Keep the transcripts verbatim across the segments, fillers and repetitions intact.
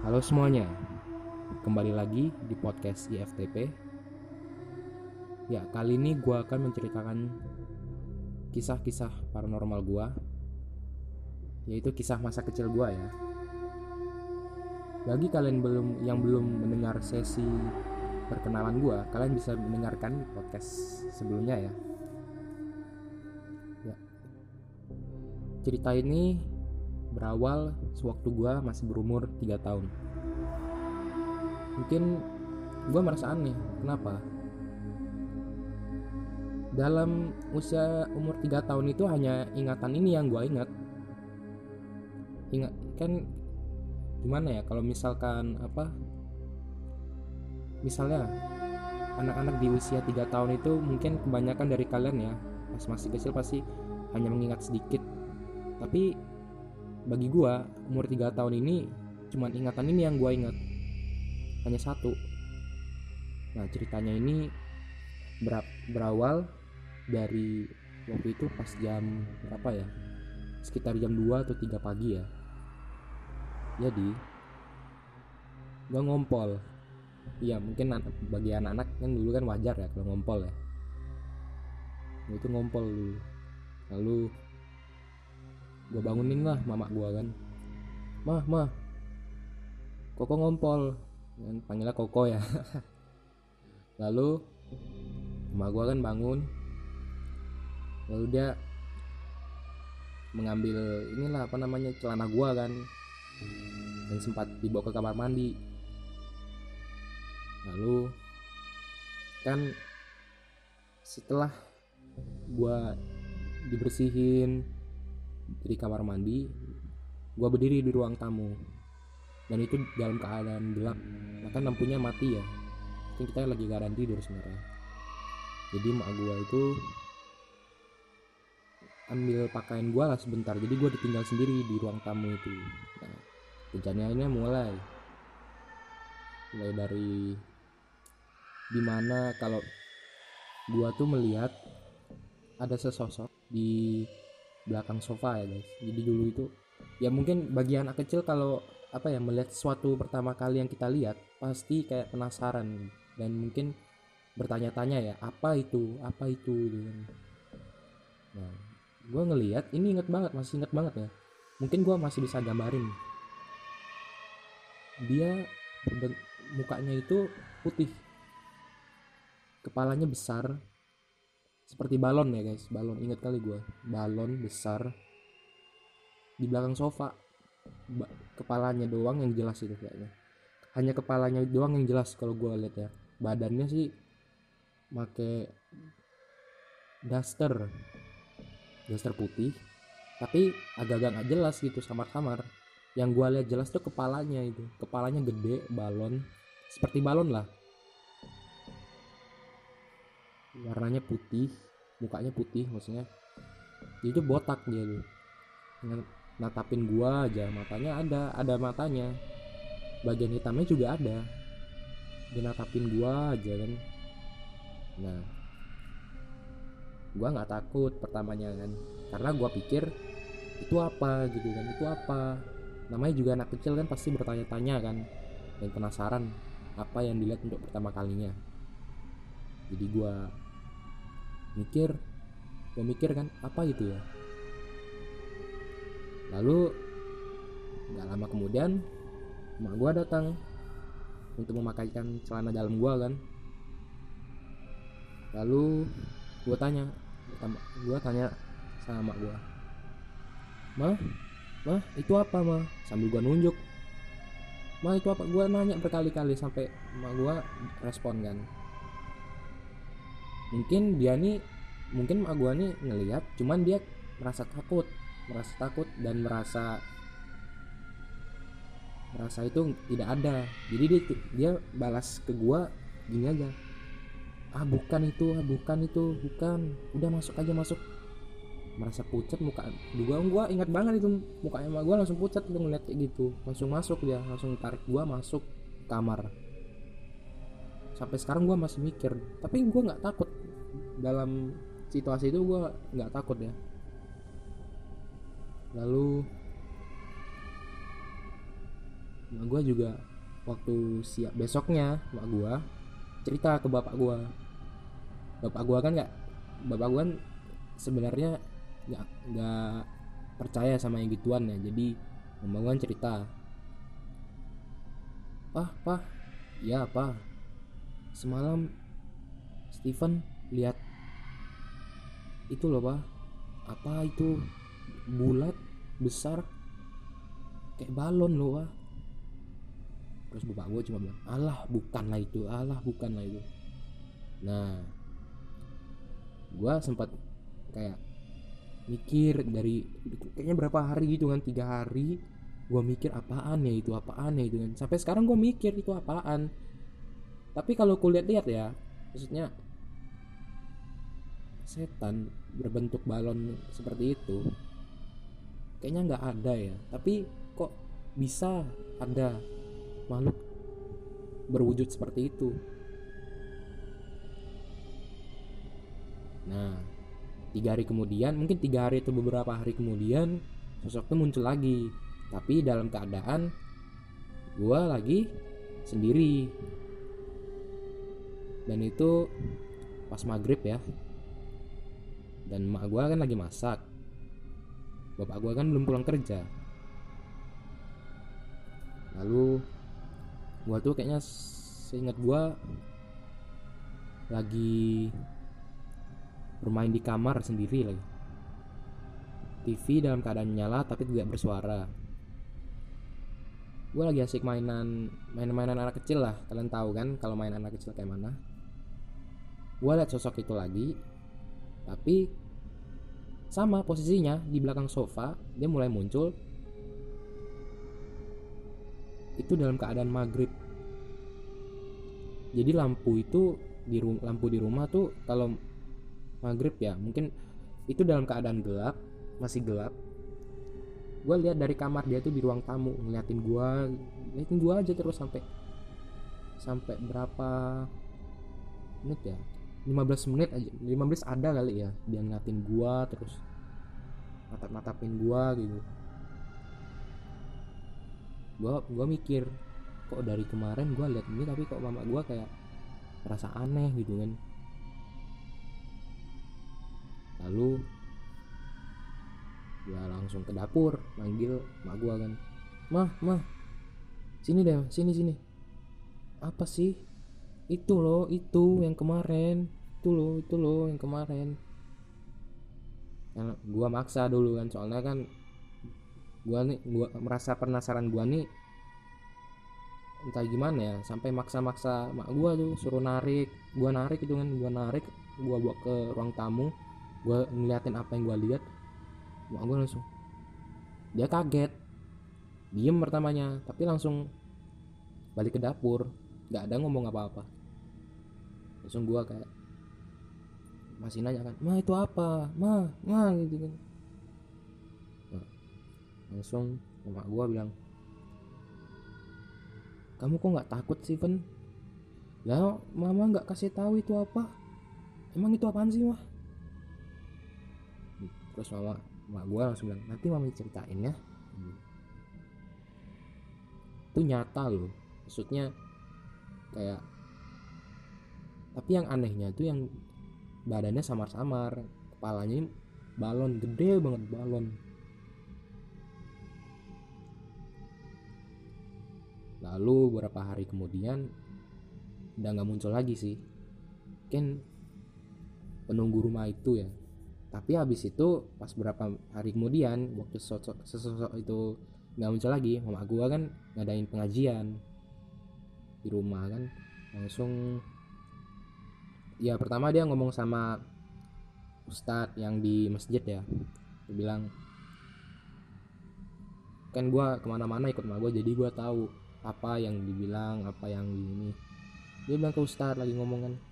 Halo semuanya, kembali lagi di podcast I F T P. Ya, kali ini gue akan menceritakan kisah-kisah paranormal gue, yaitu kisah masa kecil gue ya. Bagi kalian belum yang belum mendengar sesi perkenalan gue, kalian bisa mendengarkan podcast sebelumnya ya. Ya, cerita ini berawal sewaktu gue masih berumur tiga tahun. Mungkin gue merasa aneh, kenapa? Dalam usia umur tiga tahun itu hanya ingatan ini yang gue ingat. Ingat kan gimana ya, kalau misalkan apa misalnya anak-anak di usia tiga tahun itu mungkin kebanyakan dari kalian ya pas masih kecil pasti hanya mengingat sedikit. Tapi bagi gue umur tiga tahun ini cuman ingatan ini yang gue ingat, hanya satu. Nah, ceritanya ini berawal dari waktu itu pas jam berapa ya, sekitar jam dua atau tiga pagi ya. Jadi gue ngompol. Iya, mungkin bagi anak-anak kan dulu kan wajar ya kalau ngompol ya. Gue itu ngompol dulu. Lalu gue bangunin lah mama gue kan. Mah, mah, Koko ngompol. Kan panggilnya Koko ya. Lalu mama gue kan bangun. Lalu dia mengambil inilah apa namanya celana gue kan, dan sempat dibawa ke kamar mandi. Lalu kan setelah gua dibersihin di kamar mandi, gua berdiri di ruang tamu, dan itu dalam keadaan gelap, bahkan lampunya mati ya. Kan kita lagi keadaan tidur sebenarnya. Jadi mak gua itu ambil pakaian gua lah sebentar, jadi gua ditinggal sendiri di ruang tamu itu. Nah, kejadiannya mulai mulai dari dimana kalau gua tuh melihat ada sesosok di belakang sofa ya guys. Jadi dulu itu ya mungkin bagi anak kecil kalau apa ya melihat sesuatu pertama kali yang kita lihat pasti kayak penasaran dan mungkin bertanya-tanya ya, apa itu apa itu gitu kan. Nah, gua ngelihat ini, inget banget, masih inget banget ya, mungkin gua masih bisa gambarin. Dia mukanya itu putih, kepalanya besar seperti balon ya guys, balon, ingat kali gue, balon besar di belakang sofa. Ba- kepalanya doang yang jelas itu kayaknya, hanya kepalanya doang yang jelas kalau gue lihat ya. Badannya sih make daster daster putih, tapi agak-agak nggak jelas gitu, samar-samar. Yang gue lihat jelas tuh kepalanya, itu kepalanya gede, balon, seperti balon lah, warnanya putih, mukanya putih maksudnya. Dia itu botak dia tuh, natapin gua aja, matanya ada ada matanya, bagian hitamnya juga ada. Dia natapin gua aja kan. Nah, gua nggak takut pertamanya kan, karena gua pikir itu apa gitu kan, itu apa, namanya juga anak kecil kan pasti bertanya-tanya kan, dan penasaran apa yang dilihat untuk pertama kalinya. Jadi gua mikir gua mikir kan, apa gitu ya. Lalu nggak lama kemudian emak gua datang untuk memakaikan celana dalam gua kan. Lalu gua tanya gua tanya sama emak gua, mah mah itu apa mah, sambil gua nunjuk, mah itu apa. Gua nanya berkali-kali sampai emak gua respon kan. Mungkin dia nih mungkin emak gua nih ngelihat, cuman dia merasa takut merasa takut dan merasa merasa itu tidak ada. Jadi dia dia balas ke gua gini aja, ah bukan itu, ah bukan itu, bukan, udah masuk aja, masuk. Merasa pucat muka gua gua ingat banget itu, mukanya emak gua langsung pucat tuh ngeliat kayak gitu. Langsung masuk, dia langsung tarik gua masuk kamar. Sampai sekarang gua masih mikir, tapi gua nggak takut dalam situasi itu, gua nggak takut ya. Lalu mak gue juga waktu siap besoknya mak gue cerita ke bapak gue. Bapak gue kan nggak, bapak gue kan sebenarnya nggak nggak percaya sama yang gituan ya. Jadi mama gue kan cerita, pah pah ya apa, semalam Steven lihat itu loh pak, apa itu bulat besar kayak balon loh pak. Terus bapak gue cuma bilang, alah bukanlah itu, alah bukanlah itu. Nah gue sempat kayak mikir dari kayaknya berapa hari gitu kan, tiga hari gue mikir apaan ya itu, apaan ya itu kan. Sampai sekarang gue mikir itu apaan. Tapi kalau kulihat-lihat ya, maksudnya setan berbentuk balon seperti itu kayaknya nggak ada ya. Tapi kok bisa ada makhluk berwujud seperti itu. Nah tiga hari kemudian, mungkin tiga hari atau beberapa hari kemudian, sosok itu muncul lagi, tapi dalam keadaan gue lagi sendiri. Dan itu pas maghrib ya, dan mak gue kan lagi masak, bapak gue kan belum pulang kerja. Lalu gue tuh kayaknya seingat gue lagi bermain di kamar sendiri lagi, T V dalam keadaan nyala tapi tidak bersuara. Gue lagi asik mainan main-mainan anak kecil lah, kalian tahu kan kalau main anak kecil kayak mana. Gue liat sosok itu lagi, tapi sama posisinya di belakang sofa. Dia mulai muncul itu dalam keadaan maghrib. Jadi lampu itu di rum- lampu di rumah tuh kalau maghrib ya, mungkin itu dalam keadaan gelap, masih gelap. Gue lihat dari kamar dia tuh di ruang tamu ngeliatin gue, ngeliatin gue aja terus sampai sampai berapa menit ya, lima belas menit aja, lima belas ada kali ya, dia ngeliatin gue terus natap-natapin gue gitu. Gue gue mikir, kok dari kemarin gue lihat ini tapi kok mama gue kayak merasa aneh gitu kan. Lalu gue langsung ke dapur manggil mak gue kan, mah mah sini deh, sini sini. Apa sih? Itu loh, itu yang kemarin, itu loh, itu loh yang kemarin. Nah, gue maksa dulu kan, soalnya kan gue nih, gue merasa penasaran gue nih entah gimana ya, sampai maksa-maksa mak gue tuh suruh narik, gue narik itu kan, gue narik, gue bawa ke ruang tamu, gue ngeliatin apa yang gue lihat. Mak gue langsung, dia kaget, diem pertamanya, tapi langsung balik ke dapur, nggak ada ngomong apa-apa. Langsung gue kayak masih nanya kan, ma itu apa, ma, ma gitu kan. Nah, langsung mak gue bilang, kamu kok nggak takut sih Ven? Lah mama nggak kasih tahu itu apa, emang itu apaan sih mah? Terus mama mak gue langsung bilang, nanti mami ceritain ya. Itu nyata loh, maksudnya kayak, tapi yang anehnya tuh yang badannya samar-samar, kepalanya balon, gede banget balon. Lalu beberapa hari kemudian udah nggak muncul lagi sih, kan penunggu rumah itu ya. Tapi habis itu pas beberapa hari kemudian, waktu sosok sosok itu nggak muncul lagi, mama gua kan ngadain pengajian di rumah kan. Langsung ya pertama dia ngomong sama ustadz yang di masjid ya, dia bilang, kan gua kemana-mana ikut mama gua, jadi gua tahu apa yang dibilang, apa yang ini. Dia bilang ke ustadz lagi ngomong kan,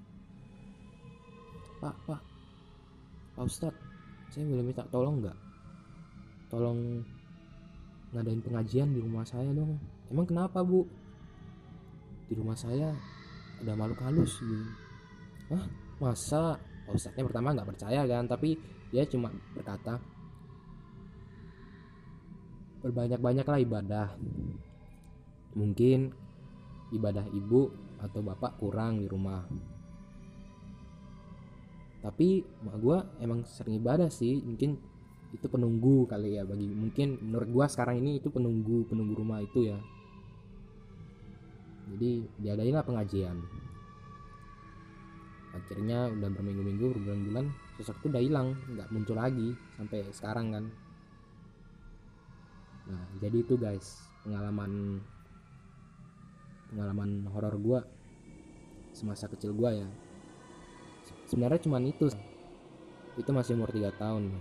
pak pak Pak Ustadz, saya boleh minta tolong nggak? Tolong ngadain pengajian di rumah saya dong. Emang kenapa bu? Di rumah saya ada makhluk halus gitu. Hah? Masa? Pak Ustadznya pertama nggak percaya kan, tapi dia cuma berkata, berbanyak-banyaklah ibadah, Mungkin ibadah ibu atau bapak kurang di rumah, tapi mak gue emang sering ibadah sih. Mungkin itu penunggu kali ya, bagi mungkin menurut gue sekarang ini itu penunggu penunggu rumah itu ya. Jadi diadain lah pengajian, akhirnya udah berminggu-minggu berbulan-bulan sosok itu udah hilang, nggak muncul lagi sampai sekarang kan. Nah jadi itu guys pengalaman pengalaman horor gue semasa kecil gue ya. Sebenarnya cuman itu itu masih umur tiga tahun.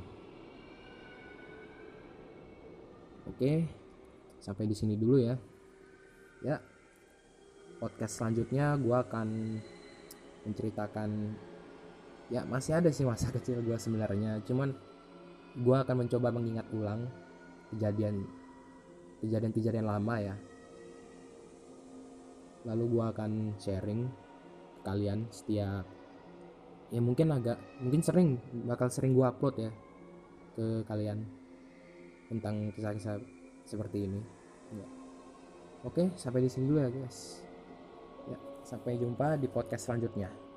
Oke, sampai di sini dulu ya. Ya, podcast selanjutnya gue akan menceritakan, ya masih ada sih masa kecil gue sebenarnya, cuman gue akan mencoba mengingat ulang kejadian kejadian-kejadian lama ya. Lalu gue akan sharing ke kalian setiap, ya mungkin agak mungkin sering bakal sering gue upload ya ke kalian tentang kisah-kisah seperti ini ya. Oke, sampai di sini dulu ya guys ya, sampai jumpa di podcast selanjutnya.